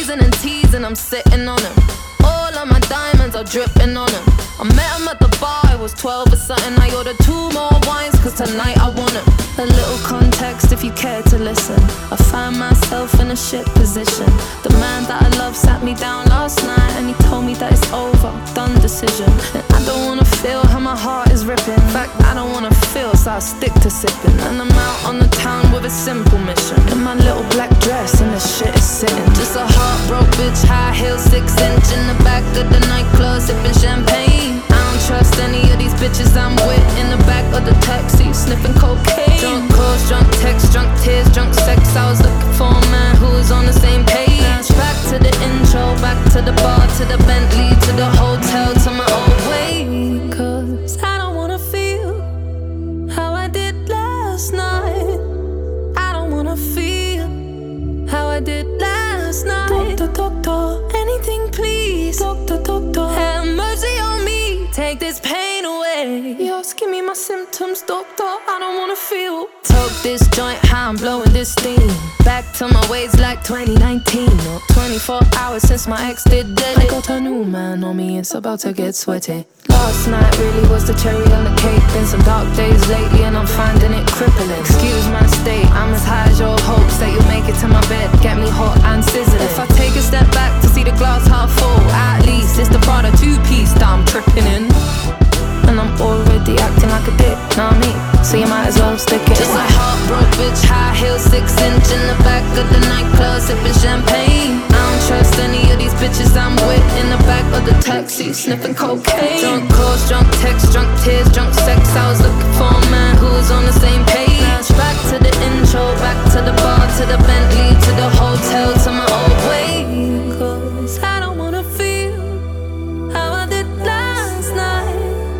teasing and teasing, I'm sitting on him. All of my diamonds are dripping on him. I met him at the bar, I was 12 or something. I ordered 2 more wines, cause tonight I want him. A little context if you care to listen. I find myself in a shit position. The man that I love sat me down last night and he told me that it's over, done decision. And I don't wanna feel how my heart is ripping. In fact, I don't wanna feel, so I stick to sipping. And I'm out on the town with a simple mission. In my little black dress and the shit is sitting. Just a heartbroken bitch, high heel, 6-inch in the back of the nightclub, sipping champagne. I don't trust any of these bitches I'm with. In the back of the taxi, sniffing cocaine. Drunk calls, drunk texts, drunk tears, drunk sex. I was looking for a man who was on the same page. Back to the intro, back to the bar, to the Bentley, to the hotel, to my old way. Cause I don't wanna feel how I did last night. I don't wanna feel how I did last night. Doctor, doctor, anything please. Doctor, doctor, have mercy on me. Take this pain away. You're asking me my symptoms, doctor. I don't wanna feel. Toke this joint, how I'm blowing this steam. Back to my ways like 2019. Or 24 hours since my ex did dead. I got a new man on me, it's about to get sweaty. Last night really was the cherry on the cake. Been some dark days lately and I'm finding it crippling. Excuse my state, I'm as high as your hopes that you'll make it to my bed. Get me hot and sizzling. If I take a step back to see the glass half full, at least it's the Prada 2-piece that I'm tripping in. And I'm already acting like a dick, know what I mean? So you might as well stick it. Just a heartbroken bitch, high heel, 6-inch in the back of the nightclub, sipping champagne. I don't trust any of these bitches I'm with. In the back of the taxi, sniffing cocaine. Drunk calls, drunk texts, drunk tears, drunk sex. I was looking for a man who was on the same page. Back to the intro, back to the bar, to the Bentley, to the hotel, to my old way. Cause I don't wanna feel how I did last night.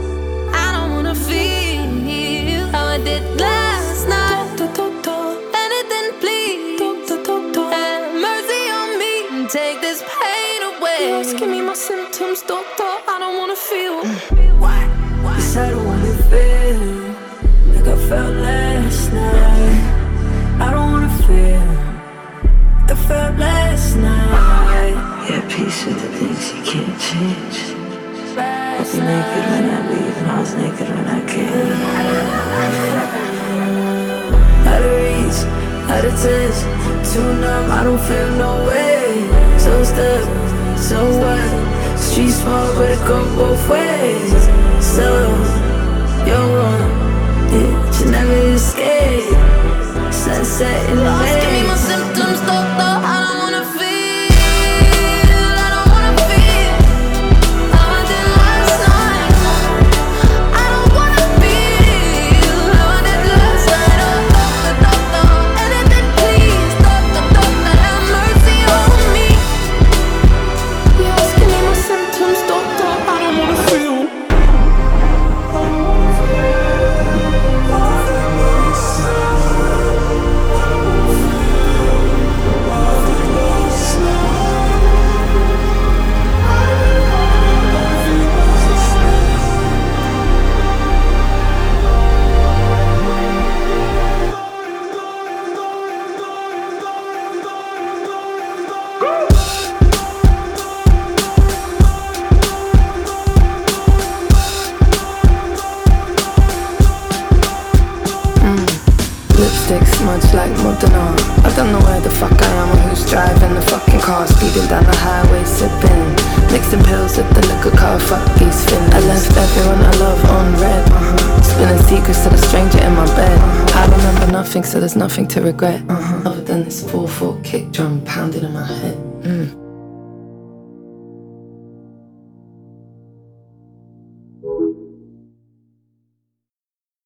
I did last night. Doctor, doctor, anything please. Doctor, doctor, have mercy on me. Take this pain away. You're asking me my symptoms, doctor. I don't wanna feel. Yes, I don't wanna feel like I felt last night. I don't wanna feel like I felt last night. Yeah, peace with the things you can't change. I was naked when I leave and I was naked when I came. Out of reach, out of touch, too numb, I don't feel no way. So stuck, so what? Street small, but it go both ways. So, you're wrong, yeah, you never escape. Sunset in the Lost, give me my symptoms, doctor, I don't wanna feel. I don't wanna feel how I did last night. I don't wanna feel how I did last night. Oh, doctor, doctor, anything please. Doctor, doctor, have mercy on me. You're asking me my symptoms, doctor, I don't wanna feel. Lipstick smudged like Modena. I don't know where the fuck I am or who's driving the fucking car. Speeding down the highway, sipping, mixing pills with the liquor car. Fuck these fins. I left everyone I love on red. Spilling secrets to the stranger in my bed. I remember nothing, so there's nothing to regret. Other than this 4/4 kick drum pounding in my head.